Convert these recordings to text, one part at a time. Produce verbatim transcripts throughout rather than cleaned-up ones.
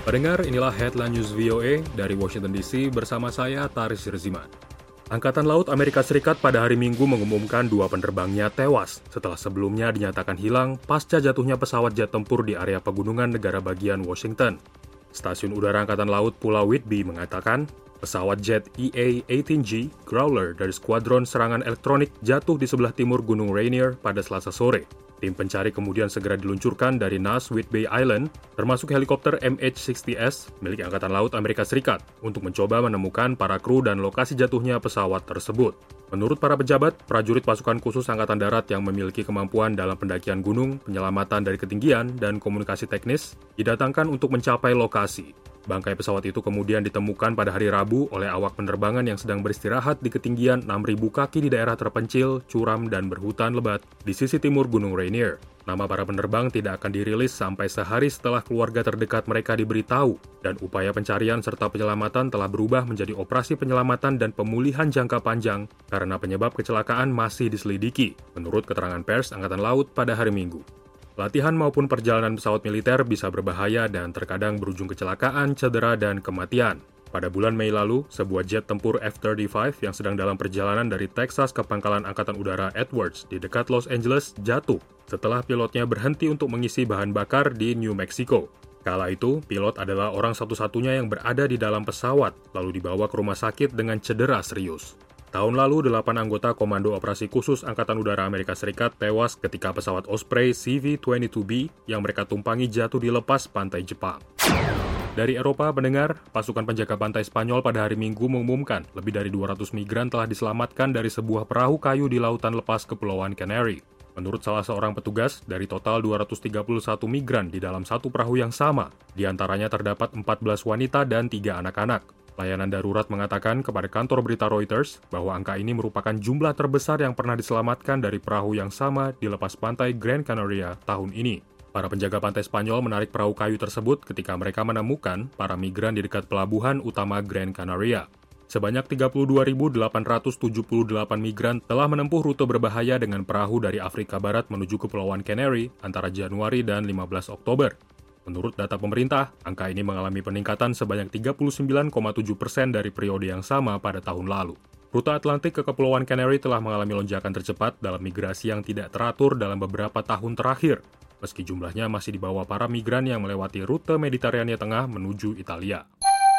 Pendengar, inilah Headline News V O A dari Washington D C bersama saya, Taris Hirziman. Angkatan Laut Amerika Serikat pada hari Minggu mengumumkan dua penerbangnya tewas setelah sebelumnya dinyatakan hilang pasca jatuhnya pesawat jet tempur di area pegunungan negara bagian Washington. Stasiun Udara Angkatan Laut Pulau Whidbey mengatakan, pesawat jet E A delapan belas G Growler dari Skuadron Serangan Elektronik jatuh di sebelah timur Gunung Rainier pada Selasa sore. Tim pencari kemudian segera diluncurkan dari N A S Whidbey Island, termasuk helikopter M H enam puluh S milik Angkatan Laut Amerika Serikat, untuk mencoba menemukan para kru dan lokasi jatuhnya pesawat tersebut. Menurut para pejabat, prajurit pasukan khusus Angkatan Darat yang memiliki kemampuan dalam pendakian gunung, penyelamatan dari ketinggian, dan komunikasi teknis, didatangkan untuk mencapai lokasi. Bangkai pesawat itu kemudian ditemukan pada hari Rabu oleh awak penerbangan yang sedang beristirahat di ketinggian enam ribu kaki di daerah terpencil, curam, dan berhutan lebat di sisi timur Gunung Rainier. Nama para penerbang tidak akan dirilis sampai sehari setelah keluarga terdekat mereka diberitahu, dan upaya pencarian serta penyelamatan telah berubah menjadi operasi penyelamatan dan pemulihan jangka panjang karena penyebab kecelakaan masih diselidiki, menurut keterangan pers Angkatan Laut pada hari Minggu. Latihan maupun perjalanan pesawat militer bisa berbahaya dan terkadang berujung kecelakaan, cedera, dan kematian. Pada bulan Mei lalu, sebuah jet tempur F tiga puluh lima yang sedang dalam perjalanan dari Texas ke pangkalan Angkatan Udara Edwards di dekat Los Angeles jatuh setelah pilotnya berhenti untuk mengisi bahan bakar di New Mexico. Kala itu, pilot adalah orang satu-satunya yang berada di dalam pesawat, lalu dibawa ke rumah sakit dengan cedera serius. Tahun lalu, delapan anggota Komando Operasi Khusus Angkatan Udara Amerika Serikat tewas ketika pesawat Osprey C V dua puluh dua B yang mereka tumpangi jatuh di lepas pantai Jepang. Dari Eropa, pendengar, pasukan penjaga pantai Spanyol pada hari Minggu mengumumkan lebih dari dua ratus migran telah diselamatkan dari sebuah perahu kayu di lautan lepas Kepulauan Canary. Menurut salah seorang petugas, dari total dua ratus tiga puluh satu migran di dalam satu perahu yang sama, di antaranya terdapat empat belas wanita dan tiga anak-anak. Layanan darurat mengatakan kepada kantor berita Reuters bahwa angka ini merupakan jumlah terbesar yang pernah diselamatkan dari perahu yang sama di lepas pantai Gran Canaria tahun ini. Para penjaga pantai Spanyol menarik perahu kayu tersebut ketika mereka menemukan para migran di dekat pelabuhan utama Gran Canaria. Sebanyak tiga puluh dua ribu delapan ratus tujuh puluh delapan migran telah menempuh rute berbahaya dengan perahu dari Afrika Barat menuju Kepulauan Canary antara Januari dan lima belas Oktober. Menurut data pemerintah, angka ini mengalami peningkatan sebanyak tiga puluh sembilan koma tujuh persen dari periode yang sama pada tahun lalu. Rute Atlantik ke Kepulauan Canary telah mengalami lonjakan tercepat dalam migrasi yang tidak teratur dalam beberapa tahun terakhir, meski jumlahnya masih di bawah para migran yang melewati rute Mediterania Tengah menuju Italia.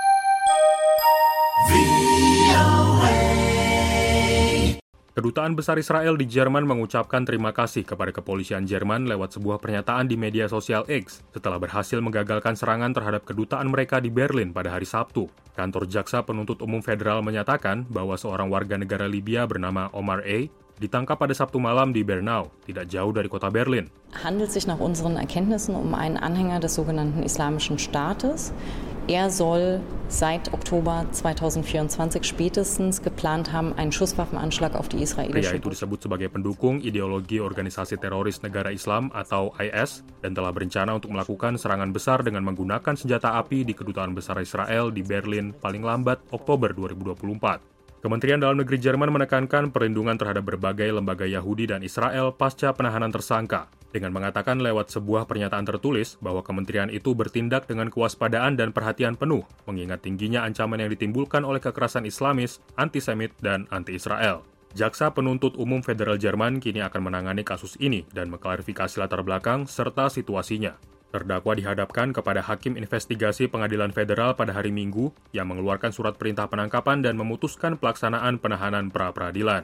Kedutaan Besar Israel di Jerman mengucapkan terima kasih kepada kepolisian Jerman lewat sebuah pernyataan di media sosial X setelah berhasil menggagalkan serangan terhadap kedutaan mereka di Berlin pada hari Sabtu. Kantor Jaksa Penuntut Umum Federal menyatakan bahwa seorang warga negara Libya bernama Omar A. ditangkap pada Sabtu malam di Bernau, tidak jauh dari kota Berlin. Handelt sich nach unseren Erkenntnissen um einen Anhänger des sogenannten Islamischen Staates. Er soll seit Oktober zweitausendvierundzwanzig spätestens geplant haben, einen Schusswaffenanschlag auf die israelische... Pria itu disebut sebagai pendukung ideologi organisasi teroris negara Islam atau I S dan telah berencana untuk melakukan serangan besar dengan menggunakan senjata api di Kedutaan Besar Israel di Berlin paling lambat Oktober dua ribu dua puluh empat. Kementerian Dalam Negeri Jerman menekankan perlindungan terhadap berbagai lembaga Yahudi dan Israel pasca penahanan tersangka, dengan mengatakan lewat sebuah pernyataan tertulis bahwa kementerian itu bertindak dengan kewaspadaan dan perhatian penuh, mengingat tingginya ancaman yang ditimbulkan oleh kekerasan Islamis, antisemit, dan anti-Israel. Jaksa Penuntut Umum Federal Jerman kini akan menangani kasus ini dan mengklarifikasi latar belakang serta situasinya. Terdakwa dihadapkan kepada Hakim Investigasi Pengadilan Federal pada hari Minggu yang mengeluarkan surat perintah penangkapan dan memutuskan pelaksanaan penahanan pra-peradilan.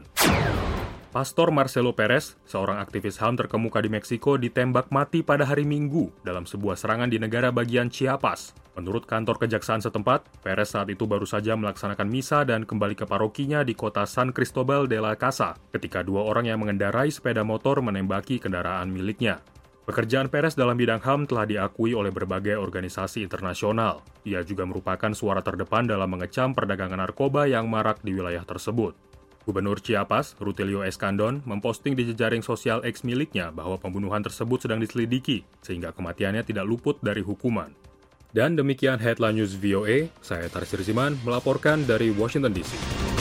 Pastor Marcelo Perez, seorang aktivis H A M terkemuka di Meksiko, ditembak mati pada hari Minggu dalam sebuah serangan di negara bagian Chiapas. Menurut kantor kejaksaan setempat, Perez saat itu baru saja melaksanakan misa dan kembali ke parokinya di kota San Cristobal de la Casa ketika dua orang yang mengendarai sepeda motor menembaki kendaraan miliknya. Pekerjaan Perez dalam bidang H A M telah diakui oleh berbagai organisasi internasional. Ia juga merupakan suara terdepan dalam mengecam perdagangan narkoba yang marak di wilayah tersebut. Gubernur Chiapas, Rutilio Escandon, memposting di jejaring sosial X miliknya bahwa pembunuhan tersebut sedang diselidiki, sehingga kematiannya tidak luput dari hukuman. Dan demikian Headline News V O A, saya Taris Hirziman melaporkan dari Washington D C.